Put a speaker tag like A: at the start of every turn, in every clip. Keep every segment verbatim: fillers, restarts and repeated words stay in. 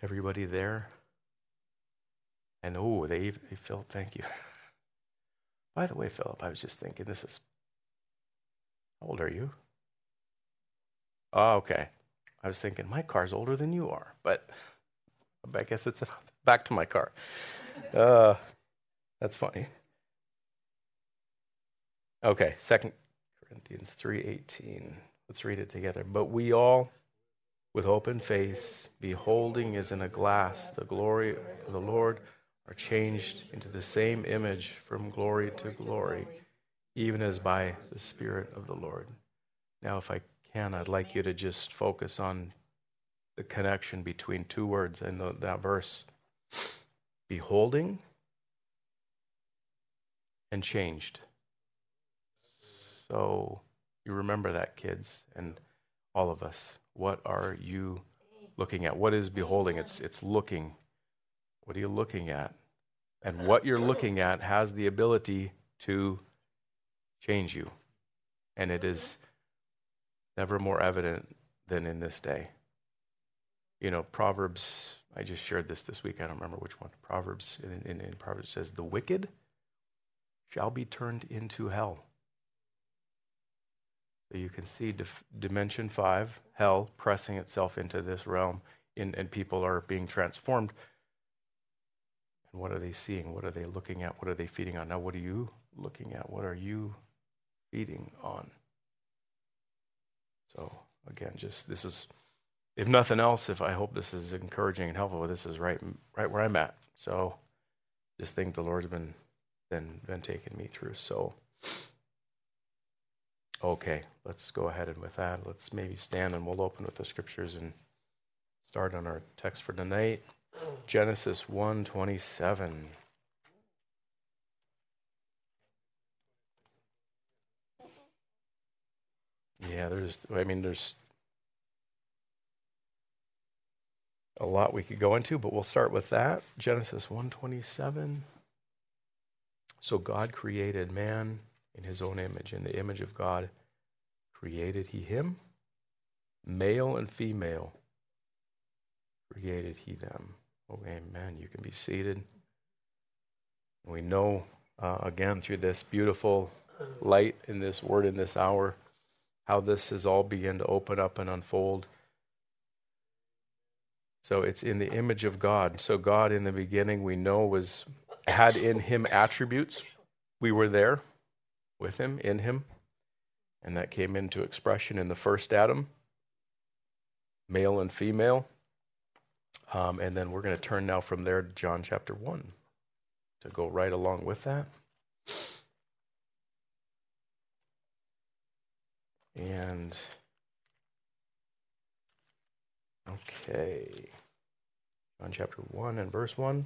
A: Everybody there? And oh, they, they Philip, thank you. By the way, Philip, I was just thinking, this is, how old are you? Oh, okay. I was thinking, my car's older than you are, but I guess it's back to my car. Uh, that's funny. Okay, Second Corinthians three eighteen. Let's read it together. But we all, with open face, beholding as in a glass the glory of the Lord, are changed into the same image from glory to glory, even as by the Spirit of the Lord. Now, if I can, I'd like you to just focus on the connection between two words in the, that verse. Beholding and changed. So you remember that, kids, and all of us. What are you looking at? What is beholding? It's it's looking. What are you looking at? And what you're looking at has the ability to change you. And it is never more evident than in this day. You know, Proverbs, I just shared this this week. I don't remember which one. Proverbs, in, in, in Proverbs says, the wicked shall be turned into hell. So you can see dif- dimension five, hell, pressing itself into this realm, in, and people are being transformed. And what are they seeing? What are they looking at? What are they feeding on? Now, what are you looking at? What are you feeding on? So, again, just this is, if nothing else, if I hope this is encouraging and helpful, this is right right where I'm at. So, just think the Lord's been, been, been taking me through. So, okay, let's go ahead and with that, let's maybe stand and we'll open with the scriptures and start on our text for tonight. Genesis one twenty-seven. Yeah, there's, I mean, there's a lot we could go into, but we'll start with that. Genesis one twenty-seven. So God created man in his own image. In the image of God created he him. Male and female created he them. Oh, amen. You can be seated. We know, uh, again, through this beautiful light in this word in this hour, how this has all begun to open up and unfold. So it's in the image of God. So God in the beginning, we know, was had in him attributes. We were there with him, in him. And that came into expression in the first Adam, male and female. Um, and then we're going to turn now from there to John chapter one to go right along with that. And, okay, John chapter one and verse one.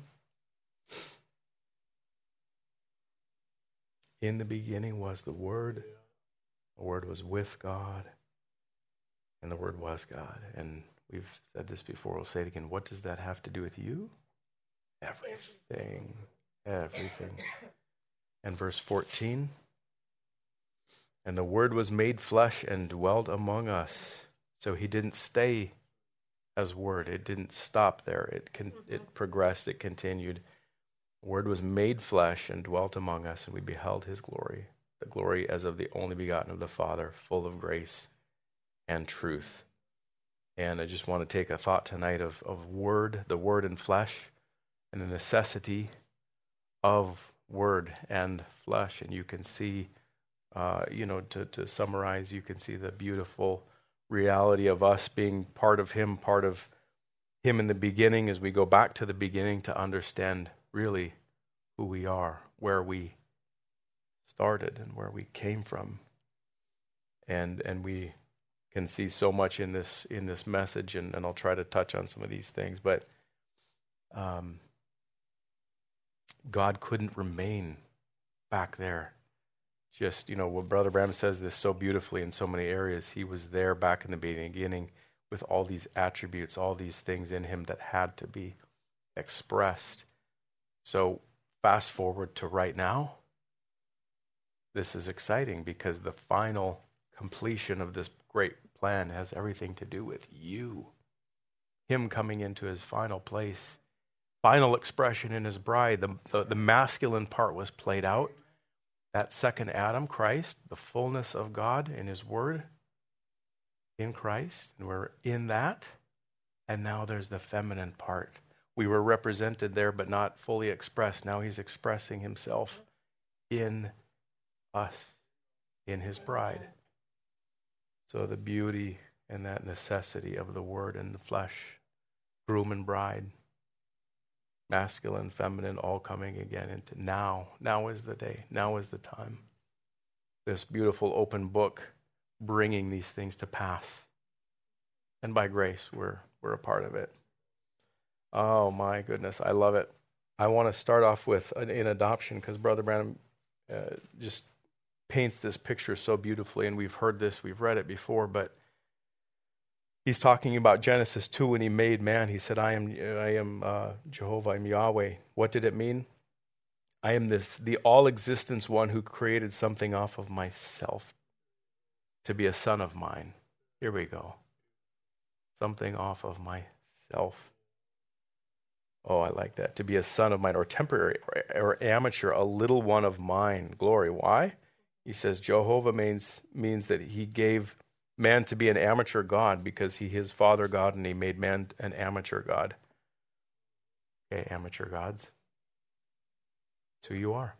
A: In the beginning was the Word. The Word was with God, and the Word was God. And we've said this before, we'll say it again. What does that have to do with you? Everything. Everything. And verse fourteen. And the Word was made flesh and dwelt among us. So he didn't stay as Word. It didn't stop there. It con- it progressed. It continued. The Word was made flesh and dwelt among us, and we beheld his glory, the glory as of the only begotten of the Father, full of grace and truth. And I just want to take a thought tonight of, of Word, the Word in flesh, and the necessity of Word and flesh. And you can see, uh, you know, to, to summarize, you can see the beautiful reality of us being part of him, part of him in the beginning, as we go back to the beginning to understand really who we are, where we started and where we came from. And and we can see so much in this in this message, and, and I'll try to touch on some of these things, but um, God couldn't remain back there. Just, you know, what Brother Bram says this so beautifully in so many areas. He was there back in the beginning with all these attributes, all these things in him that had to be expressed. So fast forward to right now. This is exciting because the final completion of this great plan has everything to do with you. him coming into his final place, final expression in his bride. The, the, the masculine part was played out. That second Adam, Christ, the fullness of God in his word in Christ, and we're in that. And now there's the feminine part. We were represented there but not fully expressed. Now he's expressing himself in us, in his bride. So the beauty and that necessity of the word and the flesh, groom and bride, masculine, feminine, all coming again into now. Now is the day. Now is the time. This beautiful open book bringing these things to pass. And by grace, we're we're a part of it. Oh my goodness, I love it. I want to start off with an, in adoption because Brother Branham uh, just paints this picture so beautifully, and we've heard this, we've read it before, but he's talking about Genesis two when he made man. He said, I am I am uh, Jehovah, I'm Yahweh. What did it mean? I am this, the all-existence one who created something off of myself to be a son of mine. Here we go. Something off of myself. Oh, I like that. To be a son of mine, or temporary, or, or amateur, a little one of mine. Glory. Why? He says Jehovah means means that he gave man to be an amateur god because he is Father God and he made man an amateur god. Okay, amateur gods. That's who you are.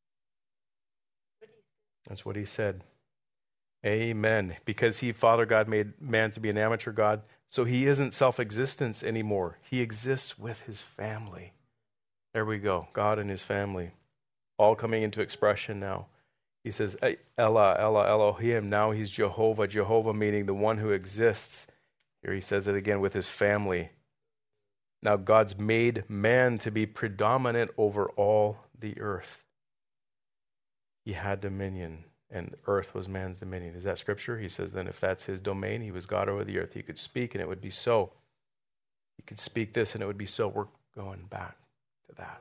A: That's what he said. Amen. Because he, Father God, made man to be an amateur god, so he isn't self-existence anymore. He exists with his family. There we go. God and his family. All coming into expression now. He says, Ella, Ella, Elohim. Now he's Jehovah. Jehovah meaning the one who exists. Here he says it again with his family. Now God's made man to be predominant over all the earth. He had dominion, and earth was man's dominion. Is that scripture? He says then if that's his domain, he was God over the earth. He could speak and it would be so. He could speak this and it would be so. We're going back to that.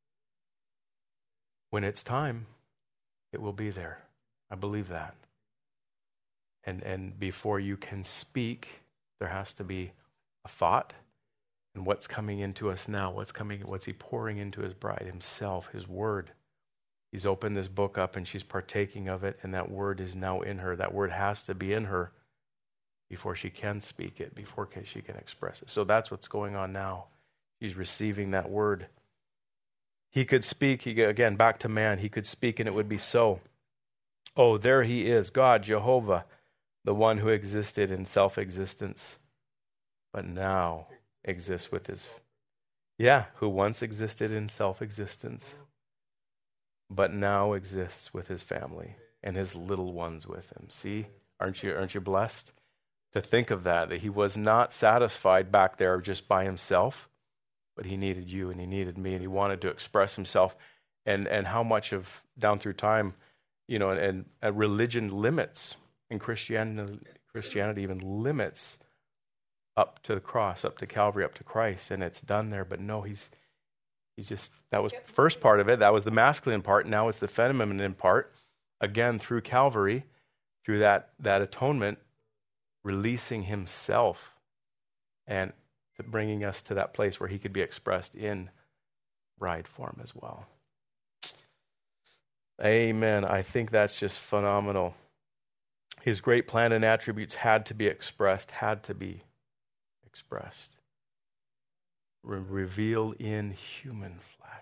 A: When it's time, it will be there. I believe that. And and before you can speak, there has to be a thought. And what's coming into us now? What's coming? What's he pouring into his bride? Himself, his word. He's opened this book up and she's partaking of it, and that word is now in her. That word has to be in her before she can speak it, before she can express it. So that's what's going on now. She's receiving that word. He could speak, he, again, back to man. He could speak and it would be so. Oh, there he is, God, Jehovah, the one who existed in self-existence, but now exists with his, yeah, who once existed in self-existence, but now exists with his family and his little ones with him. See, aren't you, aren't you blessed to think of that, that he was not satisfied back there just by himself, but he needed you and he needed me and he wanted to express himself. And and how much of, down through time, you know, and, and, and religion limits, and Christianity, Christianity even limits up to the cross, up to Calvary, up to Christ, and it's done there. But no, he's he's just, that was the first part of it. That was the masculine part. Now it's the feminine part. Again, through Calvary, through that that atonement, releasing himself and bringing us to that place where he could be expressed in bride form as well. Amen. I think that's just phenomenal. His great plan and attributes had to be expressed, had to be expressed. Re- revealed in human flesh.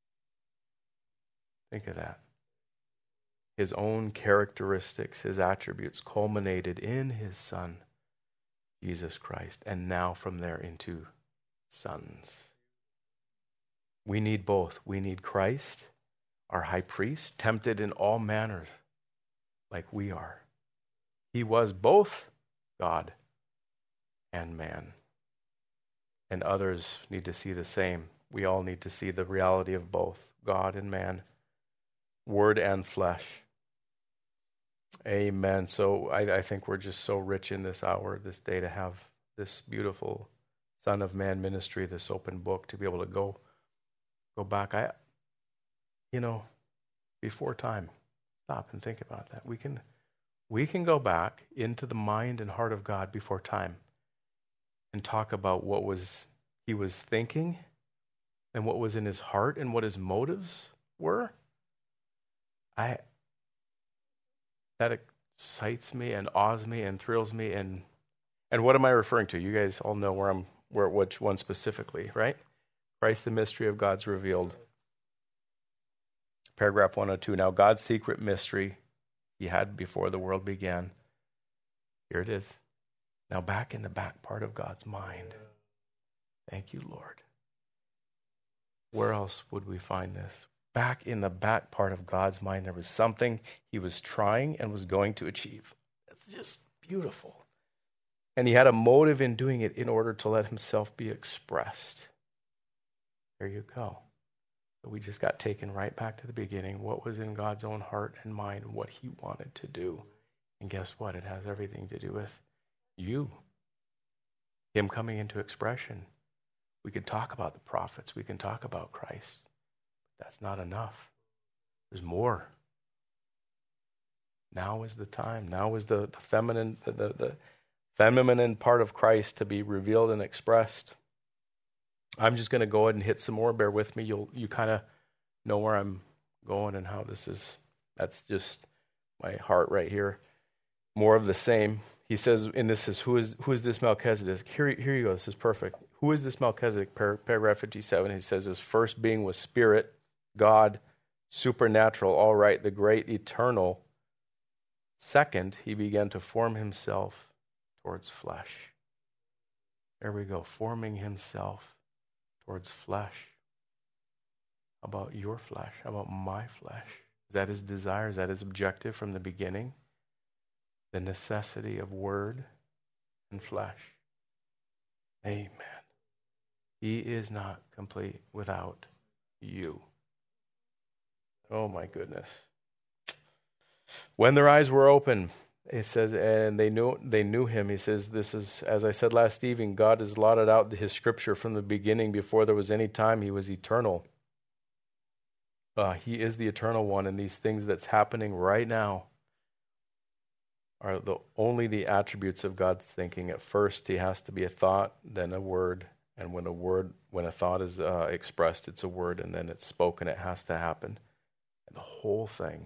A: Think of that. His own characteristics, his attributes culminated in his Son, Jesus Christ, and now from there into sons. We need both. We need Christ, our high priest, tempted in all manners like we are. He was both God and man. And others need to see the same. We all need to see the reality of both, God and man, word and flesh. Amen. So I, I think we're just so rich in this hour, this day, to have this beautiful Son of Man ministry, this open book, to be able to go go back. I, you know, before time, stop and think about that. We can we can go back into the mind and heart of God before time and talk about what was he was thinking and what was in his heart and what his motives were, I that excites me and awes me and thrills me. And and what am I referring to? You guys all know where I'm where which one specifically, right? Christ, the mystery of God's revealed. Paragraph one oh two. Now God's secret mystery he had before the world began. Here it is. Now back in the back part of God's mind. Thank you, Lord. Where else would we find this? Back in the back part of God's mind, there was something he was trying and was going to achieve. That's just beautiful. And he had a motive in doing it in order to let himself be expressed. There you go. So we just got taken right back to the beginning. What was in God's own heart and mind, what he wanted to do. And guess what? It has everything to do with you. Him coming into expression. We could talk about the prophets. We can talk about Christ. But that's not enough. There's more. Now is the time. Now is the, the feminine, the, the, the feminine part of Christ to be revealed and expressed. I'm just going to go ahead and hit some more. Bear with me. You'll you kind of know where I'm going and how this is. That's just my heart right here. More of the same. He says, and this is, who is who is this Melchizedek? Here, here you go. This is perfect. Who is this Melchizedek? Par- paragraph fifty-seven. He says, his first being was spirit, God, supernatural, all right, the great eternal. Second, he began to form himself towards flesh. There we go, forming himself towards flesh. How about your flesh? How about my flesh? Is that his desire? Is that his objective from the beginning? The necessity of word and flesh. Amen. He is not complete without you. Oh my goodness. When their eyes were open, it says, and they knew they knew him. He says, this is, as I said last evening, God has blotted out his scripture from the beginning. Before there was any time, he was eternal. Uh, he is the eternal one, and these things that's happening right now are the only the attributes of God's thinking. At first, he has to be a thought, then a word, and when a word, when a thought is uh, expressed, it's a word, and then it's spoken. It has to happen, and the whole thing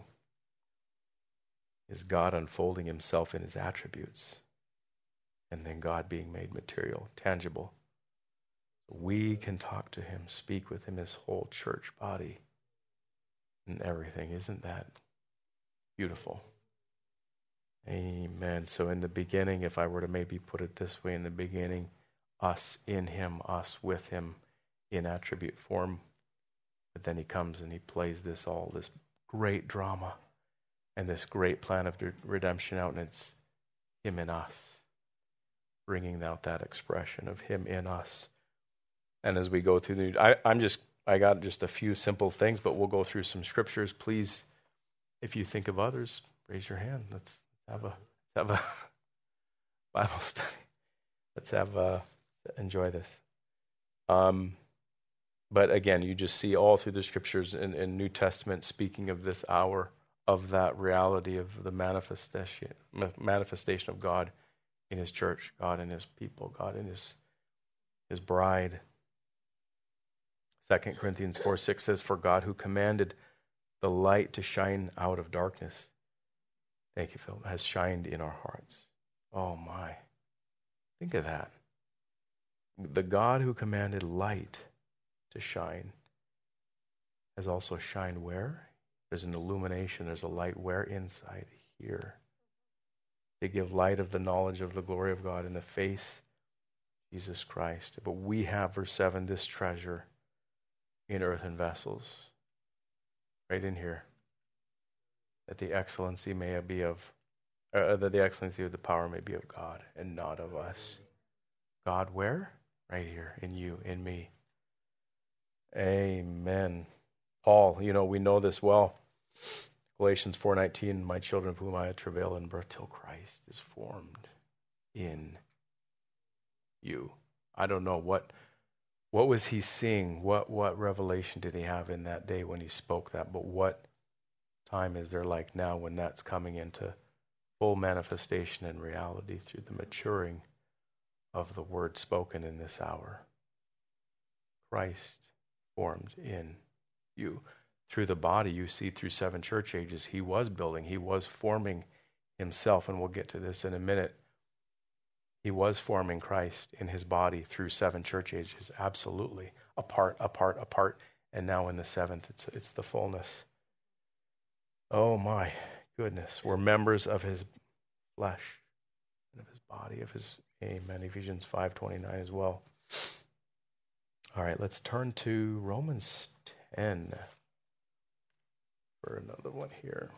A: is God unfolding himself in his attributes, and then God being made material, tangible. We can talk to him, speak with him, his whole church body, and everything. Isn't that beautiful? Amen. So in the beginning, if I were to maybe put it this way, in the beginning, us in him, us with him in attribute form. But then he comes and he plays this all, this great drama and this great plan of redemption out, and it's him in us, bringing out that expression of him in us. And as we go through the, I, I'm just, I got just a few simple things, but we'll go through some scriptures. Please, if you think of others, raise your hand. Let's have a let's have a Bible study. Let's have a, enjoy this. Um, but again, you just see all through the scriptures in, in New Testament speaking of this hour, of that reality of the manifestation manifestation of God in his church, God in his people, God in his his bride. Second Corinthians four six says, for God who commanded the light to shine out of darkness, thank you, Phil, has shined in our hearts. Oh my. Think of that. The God who commanded light to shine has also shined where? There's an illumination, there's a light where? Inside here. To give light of the knowledge of the glory of God in the face of Jesus Christ. But we have, verse seven, this treasure in earthen vessels. Right in here. That the excellency may be of, uh, that the excellency of the power may be of God and not of us. God where? Right here, in you, in me. Amen. Paul, you know, we know this well. Galatians four nineteen, my children of whom I travail in birth till Christ is formed in you. I don't know what what was he seeing? What what revelation did he have in that day when he spoke that? But what time is there like now when that's coming into full manifestation and reality through the maturing of the word spoken in this hour. Christ formed in you. Through the body, you see through seven church ages, he was building, he was forming himself, and we'll get to this in a minute. He was forming Christ in his body through seven church ages, absolutely. Apart, apart, apart, and now in the seventh, it's it's the fullness. Oh my goodness, we're members of his flesh, and of his body, of his, amen, Ephesians five twenty-nine as well. All right, let's turn to Romans ten for another one here.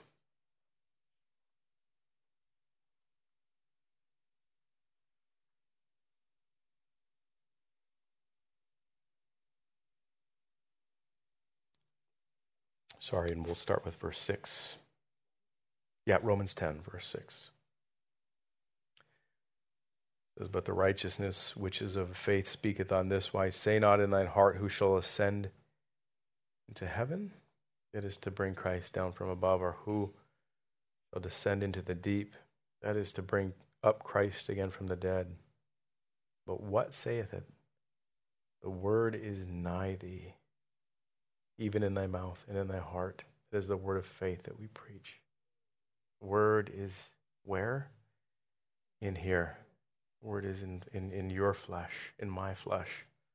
A: Sorry, and we'll start with verse six. Yeah, Romans ten, verse six. It says, but the righteousness which is of faith speaketh on this wise, say not in thine heart, who shall ascend into heaven? It is to bring Christ down from above, or who shall descend into the deep? That is to bring up Christ again from the dead. But what saith it? The word is nigh thee, even in thy mouth and in thy heart. It is the word of faith that we preach. The word is where? In here. The word is in, in, in your flesh, in my flesh.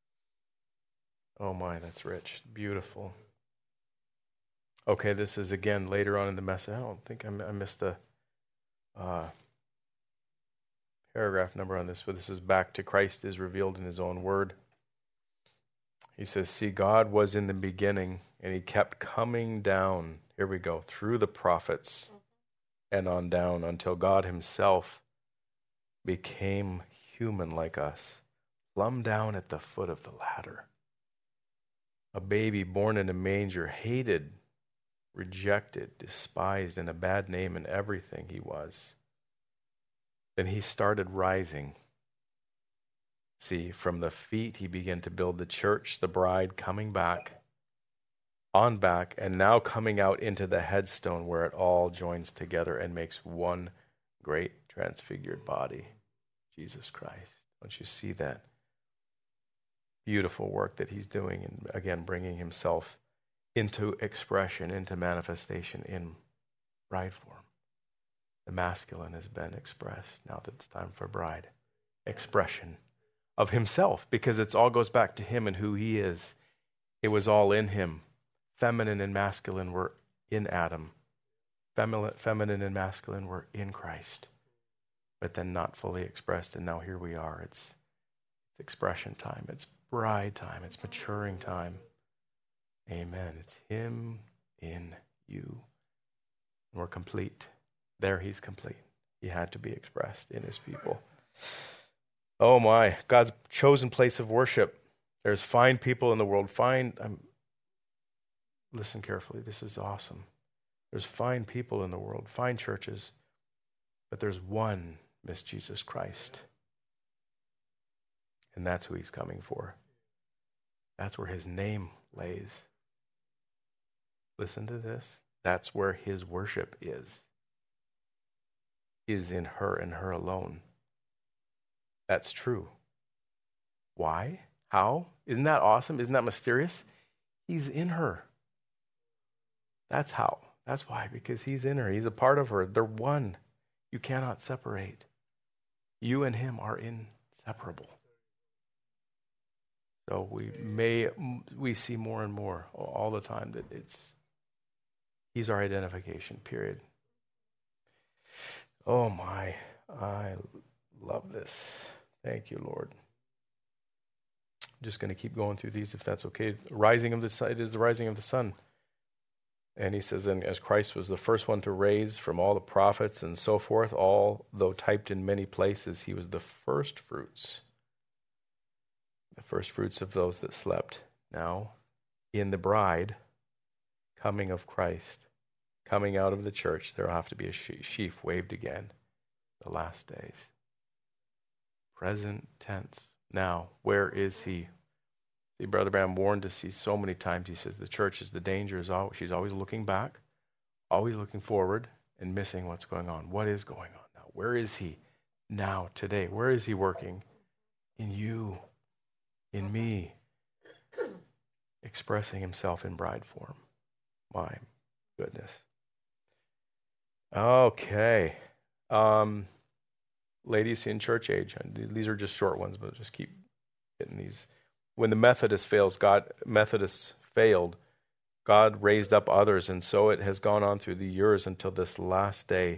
A: Oh my, that's rich. Beautiful. Okay, this is again later on in the message. I don't think I, I missed the uh, paragraph number on this, but this is back to Christ is revealed in his own word. He says, see, God was in the beginning, and he kept coming down, here we go, through the prophets and on down until God himself became human like us, plumb down at the foot of the ladder. A baby born in a manger, hated, rejected, despised, and a bad name in everything he was. Then he started rising. See, from the feet he began to build the church, the bride, coming back, on back, and now coming out into the headstone where it all joins together and makes one great transfigured body, Jesus Christ. Don't you see that beautiful work that he's doing, and again bringing himself into expression, into manifestation in bride form? The masculine has been expressed. Now that it's time for bride expression of himself, because it all goes back to him and who he is. It was all in him. Feminine and masculine were in Adam. Femil- feminine and masculine were in Christ, but then not fully expressed. And now here we are. It's, it's expression time. It's bride time. It's maturing time. Amen. It's him in you. And we're complete. There he's complete. He had to be expressed in his people. Oh my, God's chosen place of worship. There's fine people in the world. Fine, um, listen carefully, this is awesome. There's fine people in the world, fine churches, but there's one, Miss Jesus Christ. And that's who he's coming for. That's where his name lays. Listen to this. That's where his worship is. Is in her and her alone. That's true. Why? How? Isn't that awesome? Isn't that mysterious? He's in her. That's how. That's why, because he's in her. He's a part of her. They're one. You cannot separate. You and him are inseparable. So we may, we see more and more all the time that it's, he's our identification, period. Oh my, I love this. Thank you, Lord. I'm just going to keep going through these if that's okay. Rising of the sun, it is the rising of the sun. And he says, and as Christ was the first one to raise from all the prophets and so forth, although typed in many places, he was the first fruits. The first fruits of those that slept. Now, in the bride, coming of Christ, coming out of the church, there will have to be a sheaf waved again. The last days. Present tense. Now, where is he? See, Brother Branham warned us so many times. He says the church is the danger. Is always, she's always looking back, always looking forward, and missing what's going on. What is going on now? Where is he now, today? Where is he working? in you, in me, expressing himself in bride form. My goodness. Okay. Um, ladies in church age, these are just short ones, but just keep getting these. When the Methodist fails, God Methodists failed, God raised up others, and so it has gone on through the years until this last day.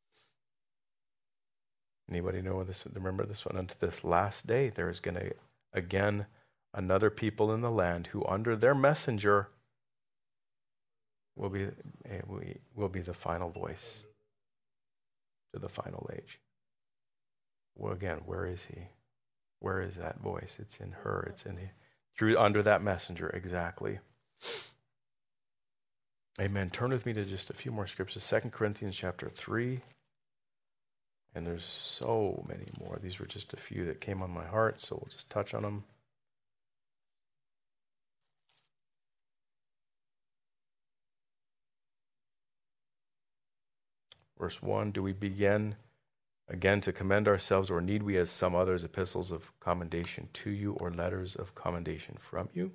A: Anybody know this? Remember this one? Unto this last day, there is going to again another people in the land who, under their messenger, will be will be the final voice to the final age. Well, again, where is he? Where is that voice? It's in her. It's in through under that messenger. Exactly. Amen. Turn with me to just a few more scriptures. Second Corinthians chapter three. And there's so many more. These were just a few that came on my heart, so we'll just touch on them. Verse one, do we begin again to commend ourselves, or need we, as some others, epistles of commendation to you, or letters of commendation from you?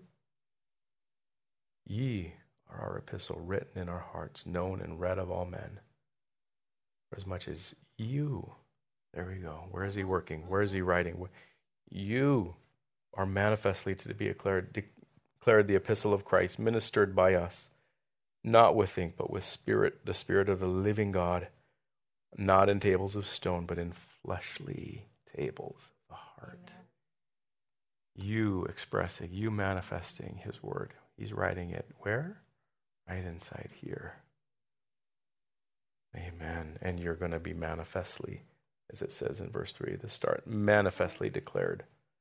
A: Ye are our epistle, written in our hearts, known and read of all men. For as much as you, there we go. Where is he working? Where is he writing? You are manifestly to be declared, declared the epistle of Christ, ministered by us, not with ink, but with spirit, the spirit of the living God, not in tables of stone, but in fleshly tables of the heart. Amen. You expressing, you manifesting his word. He's writing it where? Right inside here. Amen. And you're going to be manifestly, as it says in verse three, the start, manifestly declared.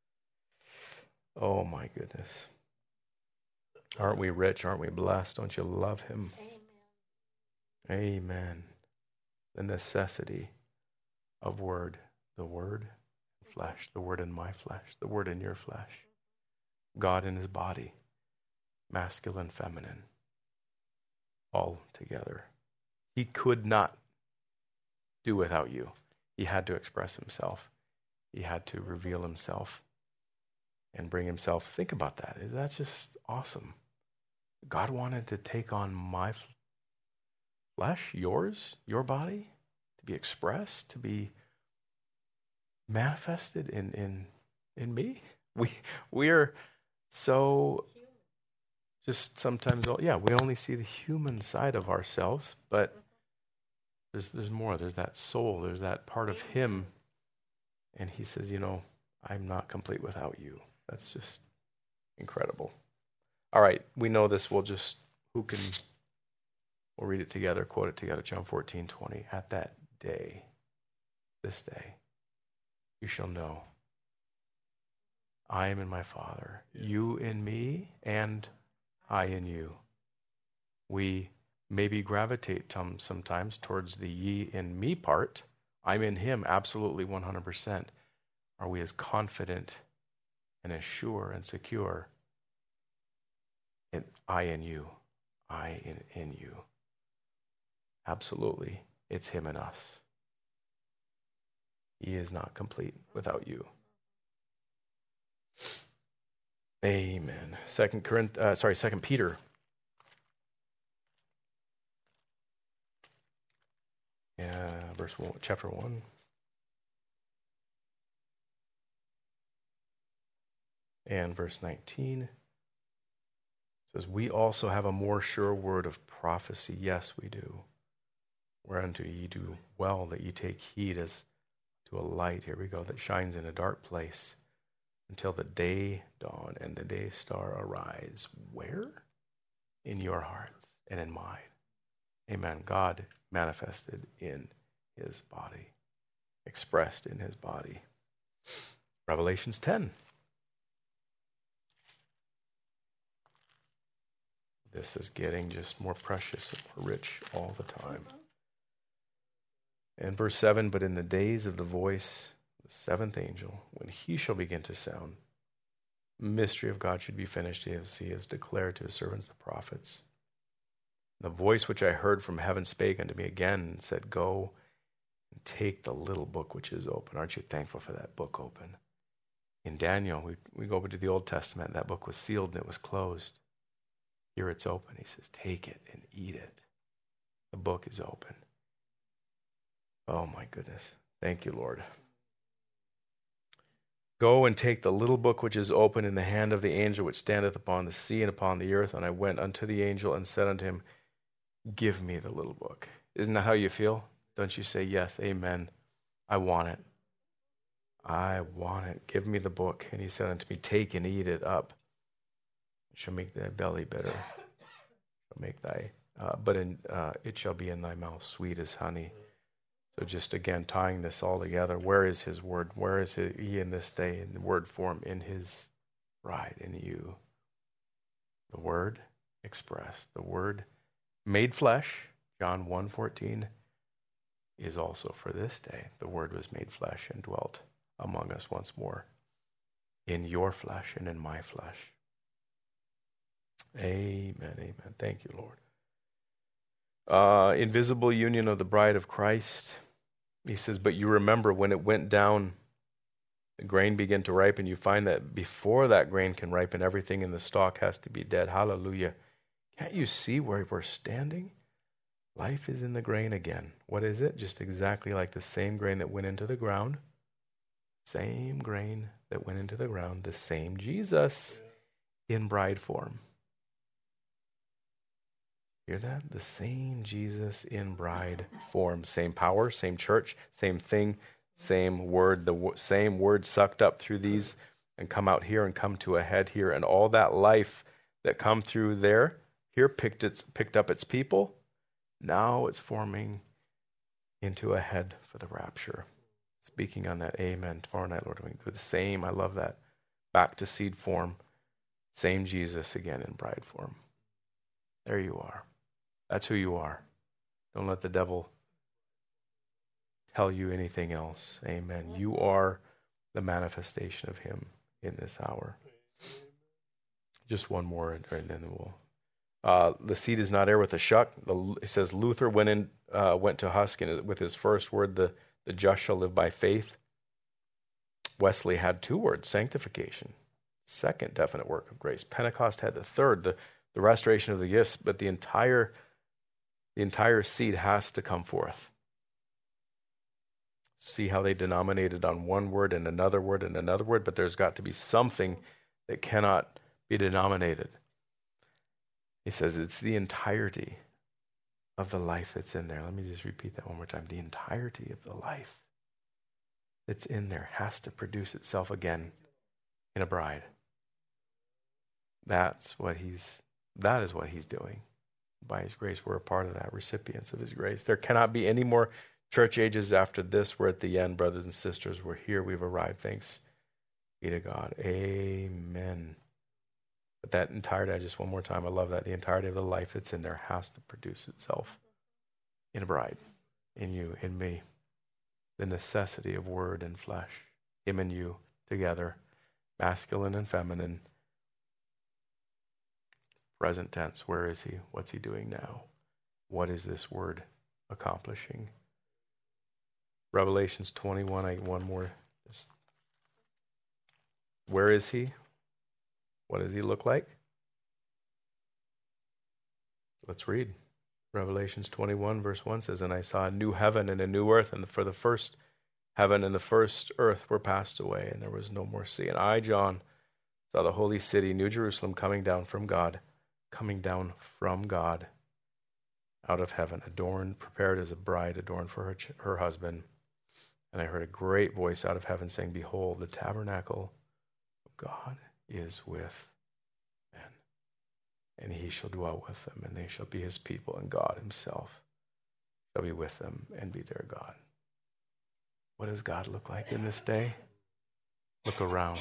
A: Oh my goodness. Aren't we rich? Aren't we blessed? Don't you love him? Amen. Amen. The necessity of word, the word in flesh, the word in my flesh, the word in your flesh. God in his body, masculine, feminine, all together. He could not do without you. He had to express himself. He had to reveal himself and bring himself. Think about that. That's just awesome. God wanted to take on my flesh, yours, your body, to be expressed, to be manifested in in, in me. We we are so just sometimes, yeah, we only see the human side of ourselves, but there's there's more. There's that soul. There's that part of him. And he says, you know, I'm not complete without you. That's just incredible. All right, we know this. We'll just, who can, we'll read it together, quote it together. John fourteen twenty. At that day, this day, you shall know I am in my Father, you in me, and I in you. We maybe gravitate sometimes towards the ye in me part. I'm in him, absolutely one hundred percent. Are we as confident and as sure and secure in I in you, I in, in you? Absolutely. It's him and us. He is not complete without you. Amen. Second Corinth, uh, sorry, Second Peter. Yeah, verse one, chapter one. And verse nineteen says, we also have a more sure word of prophecy. Yes, we do. Whereunto ye do well that ye take heed as to a light, here we go, that shines in a dark place until the day dawn and the day star arise. Where? In your hearts and in mine. Amen. God manifested in his body, expressed in his body. Revelations ten. This is getting just more precious and more rich all the time. And verse seven, but in the days of the voice, the seventh angel, when he shall begin to sound, mystery of God should be finished, as he has declared to his servants the prophets. The voice which I heard from heaven spake unto me again and said, go and take the little book which is open. Aren't you thankful for that book open? In Daniel, we, we go over to the Old Testament. That book was sealed and it was closed. Here it's open. He says, take it and eat it. The book is open. Oh my goodness. Thank you, Lord. Go and take the little book which is open in the hand of the angel which standeth upon the sea and upon the earth. And I went unto the angel and said unto him, give me the little book. Isn't that how you feel? Don't you say, yes, amen. I want it. I want it. Give me the book. And he said unto me, take and eat it up. It shall make thy belly bitter. It shall make thy, uh, but in, uh, it shall be in thy mouth sweet as honey. So just again, tying this all together, where is his word? Where is he in this day in word form? In his bride, in you. The word expressed, the word made flesh, John one fourteen, is also for this day. The word was made flesh and dwelt among us once more, in your flesh and in my flesh. Amen, amen. Thank you, Lord. Uh, invisible union of the bride of Christ. He says, but you remember when it went down, the grain began to ripen. You find that before that grain can ripen, everything in the stalk has to be dead. Hallelujah. Can't you see where we're standing? Life is in the grain again. What is it? Just exactly like the same grain that went into the ground. Same grain that went into the ground. The same Jesus in bride form. Hear that? The same Jesus in bride form. Same power, same church, same thing, same word. The w- same word sucked up through these and come out here and come to a head here. And all that life that come through there, here picked its picked up its people. Now it's forming into a head for the rapture. Speaking on that, amen. Tomorrow night, Lord, with the same, I love that. Back to seed form. Same Jesus again in bride form. There you are. That's who you are. Don't let the devil tell you anything else. Amen. You are the manifestation of him in this hour. Just one more, and then we'll. Uh, the seed is not heir with a shuck. The, it says Luther went in, uh, went to husk, and with his first word, the, the just shall live by faith. Wesley had two words: sanctification. Second definite work of grace. Pentecost had the third, the, the restoration of the gifts, but the entire the entire seed has to come forth. See how they denominated on one word and another word and another word, but there's got to be something that cannot be denominated. He says it's the entirety of the life that's in there. Let me just repeat that one more time. The entirety of the life that's in there has to produce itself again in a bride. That's what he's, that is what he's doing. By his grace, we're a part of that, recipients of his grace. There cannot be any more church ages after this. We're at the end, brothers and sisters. We're here. We've arrived. Thanks be to God. Amen. But that entirety, I just one more time, I love that. The entirety of the life that's in there has to produce itself in a bride, in you, in me. The necessity of word and flesh, him and you together, masculine and feminine. Present tense, where is he? What's he doing now? What is this word accomplishing? Revelations twenty-one, I one more. Just, where is he? What does he look like? Let's read. Revelations twenty-one, verse one says, and I saw a new heaven and a new earth, and for the first heaven and the first earth were passed away, and there was no more sea. And I, John, saw the holy city, New Jerusalem, coming down from God, coming down from God out of heaven, adorned, prepared as a bride, adorned for her, ch- her husband. And I heard a great voice out of heaven saying, behold, the tabernacle of God is with men, and he shall dwell with them, and they shall be his people, and God himself shall be with them and be their God. What does God look like in this day? Look around.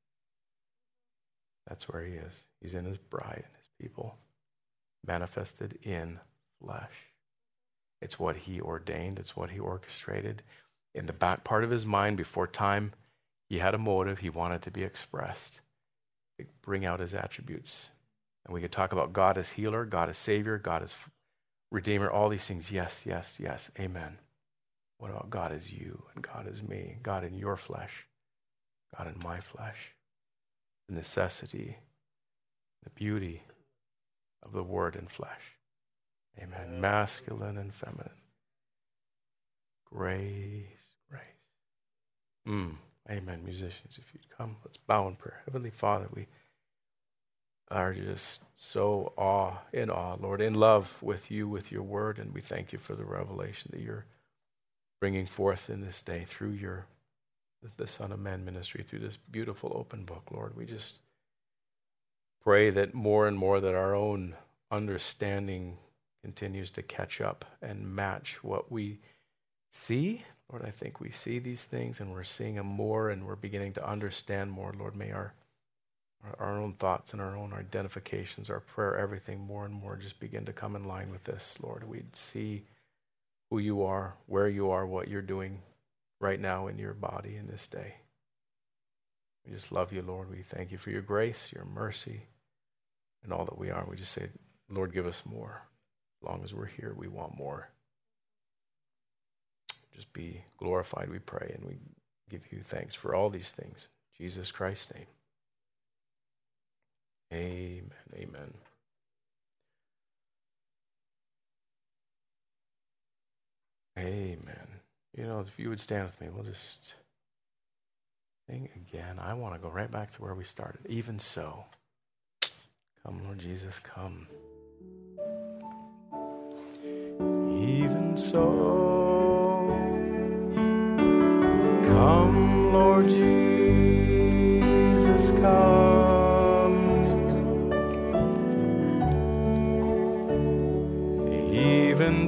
A: That's where he is. He's in his bride and his people, manifested in flesh. It's what he ordained. It's what he orchestrated. In the back part of his mind, before time, he had a motive. He wanted to be expressed, to bring out his attributes. And we could talk about God as healer, God as savior, God as redeemer, all these things. Yes, yes, yes. Amen. What about God as you and God as me, God in your flesh, God, in my flesh, the necessity, the beauty of the Word in flesh. Amen. Masculine and feminine. Grace, grace. Mm. Amen. Musicians, if you'd come, let's bow in prayer. Heavenly Father, we are just so awe, in awe, Lord, in love with you, with your word, and we thank you for the revelation that you're bringing forth in this day through your, the Son of Man ministry, through this beautiful open book, Lord. We just pray that more and more that our own understanding continues to catch up and match what we see. Lord, I think we see these things and we're seeing them more and we're beginning to understand more. Lord, may our our own thoughts and our own identifications, our prayer, everything more and more just begin to come in line with this, Lord. We'd see who you are, where you are, what you're doing right now in your body in this day. We just love you, Lord. We thank you for your grace, your mercy, and all that we are. We just say, Lord, give us more. As long as we're here, we want more. Just be glorified, we pray, and we give you thanks for all these things. In Jesus Christ's name. Amen. Amen. Amen. You know, if you would stand with me, we'll just sing again. I want to go right back to where we started. Even so. Come, Lord Jesus, come. Even so. Come, Lord Jesus, come. Even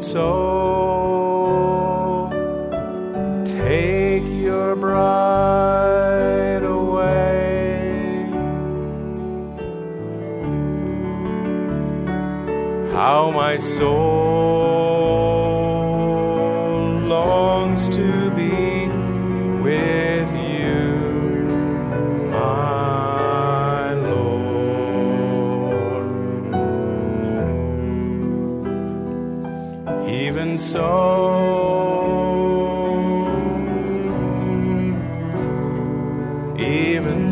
A: so, take your bride away. How my soul longs to be with you, my Lord. Even so, even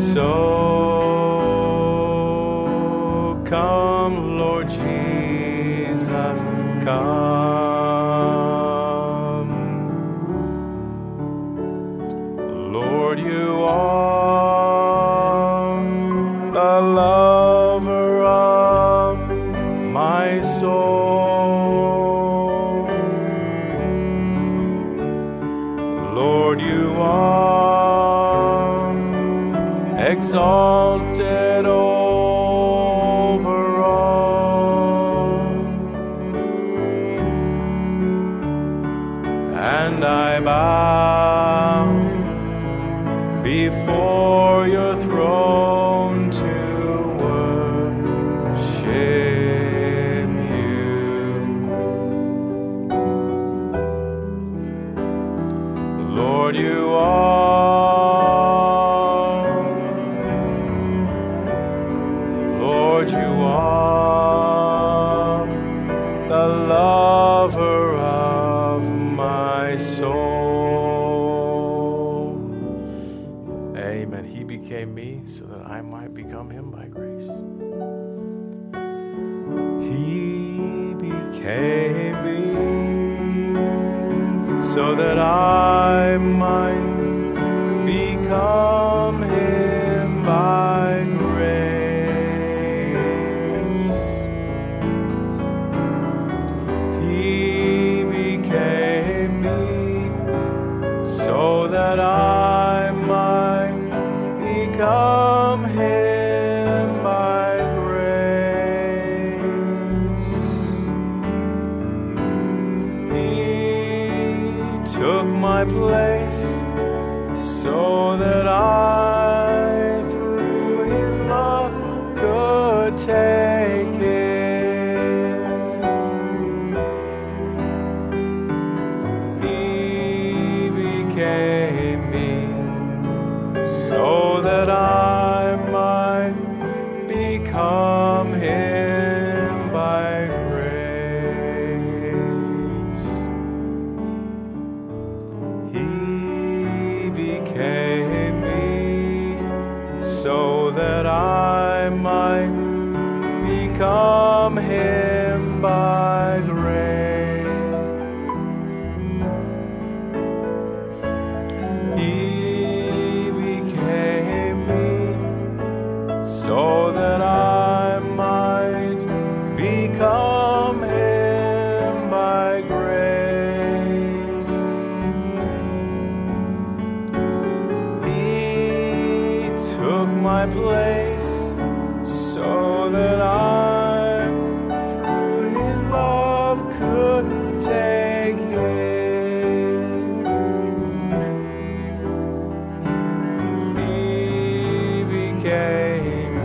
A: so, come, Lord Jesus, come. Lord, you are the lover of my soul. Lord, you are exalted over all, and I bow before your throne to worship you. Lord, you are, Lord, you are the lover of my soul. Amen. He became me so that I might become him by grace. He became me so that I might become him by grace. He became me so that I might become him by grace. He took my place so that I through his love could take it. He became me so that I might become him by grace. He became me might become him by grace. He became me so that I might become him by grace. He took my place so that I, through his love, could take him. He became,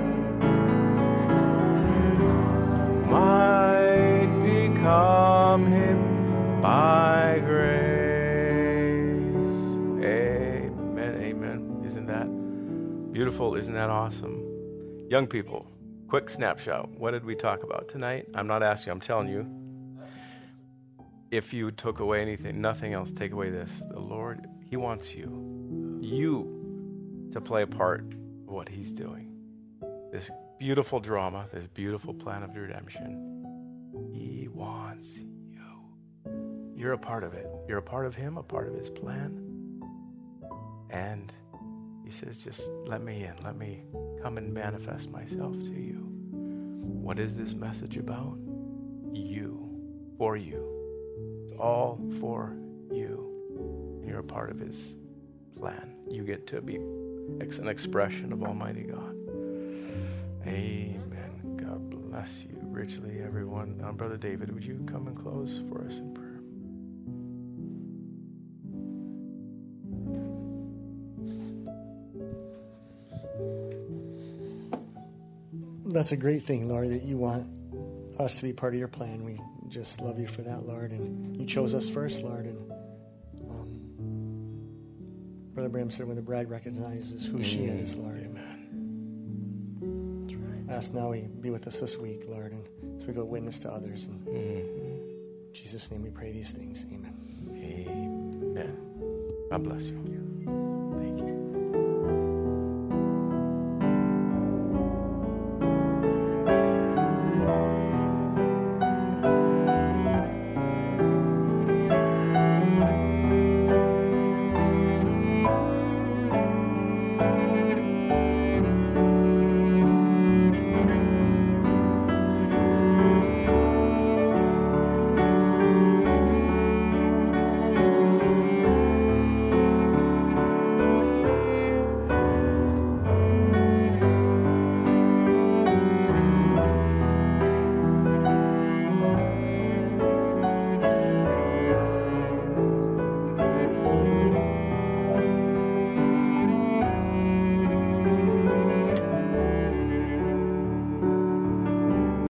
A: might become him by grace. Amen, amen. Isn't that beautiful? Isn't that awesome? Young people, quick snapshot. What did we talk about tonight? I'm not asking, I'm telling you. If you took away anything, nothing else, take away this. The Lord, he wants you, you to play a part of what he's doing. This beautiful drama, this beautiful plan of redemption. He wants you. You're a part of it. You're a part of him, a part of his plan. And he says, just let me in. Let me come and manifest myself to you. What is this message about? You. For you. It's all for you. And you're a part of his plan. You get to be an expression of Almighty God. Amen. God bless you richly, everyone. Um, Brother David, would you come and close for us in prayer?
B: That's a great thing, Lord, that you want us to be part of your plan. We just love you for that, Lord. And you chose us first, Lord. And um, Brother Bram said when the bride recognizes who mm-hmm. she is, Lord.
A: Amen.
B: That's right. I ask now we be with us this week, Lord, and as we go witness to others. And mm-hmm. in Jesus' name we pray these things. Amen.
A: Amen. God bless you.